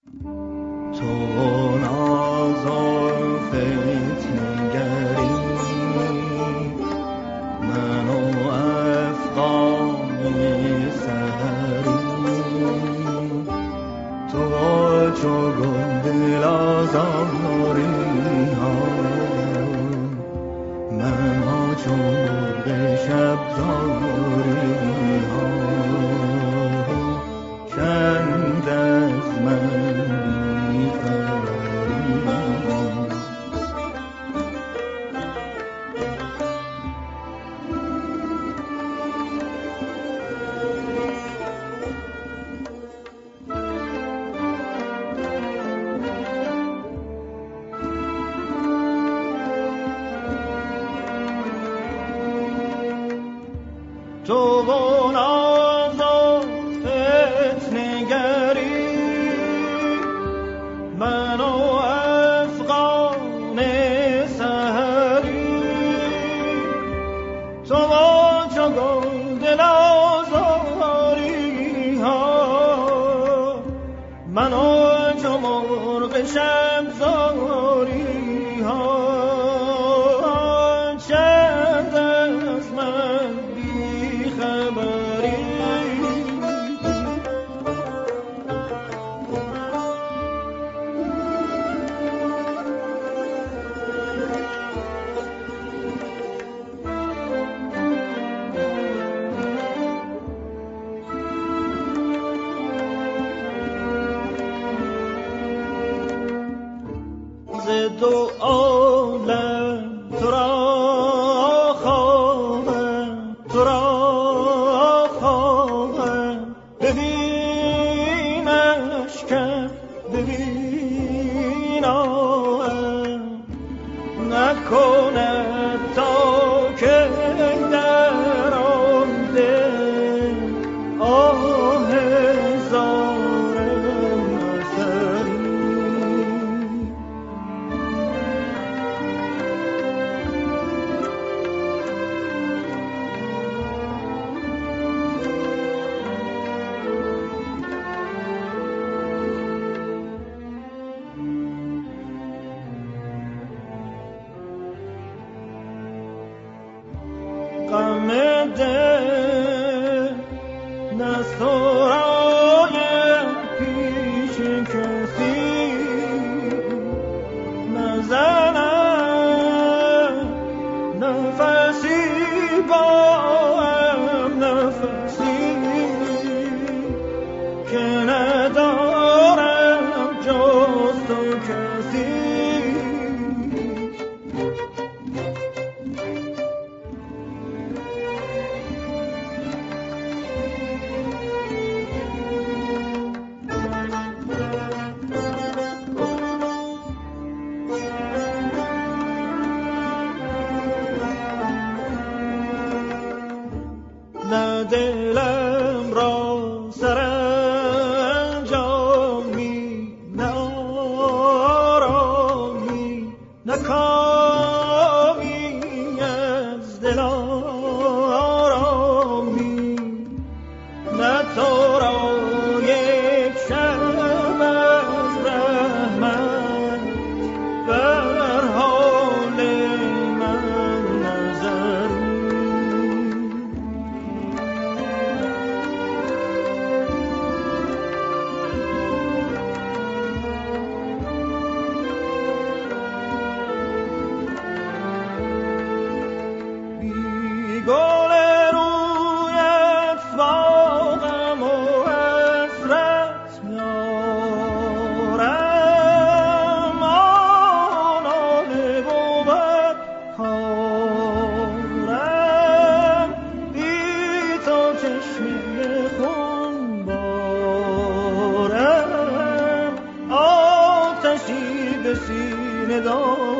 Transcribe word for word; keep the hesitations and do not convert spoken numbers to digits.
تو ناز و فتنگری من و افغانی سهری تو چو گل دل آزاری ها من ها چو مرغ شب زاری ها چند از من بی خبری تو و ناز و فتنگری من و افغان سهری تو و چو گل دل آزاری ها من و چو مرغ شب زاری ها چند از من بی خبری ز دو عالم تو را خواهم تو را خواهم ببینش که ببینم نکند تا که در آن دل آه هزارم اثری غم دل نسترای پیش کسی نزنم نفسی با هم نفسی که ندارم جز تو کسی نه دلم را سرانجامی نه آرامی نه کامی از دل آرامی نه تو را یک شب از رحمت بر حال من نظری گل رویت باغم و حسرت میارم آناله بود خارم بی تو چشمه خون بارم آتشی به سینه دارم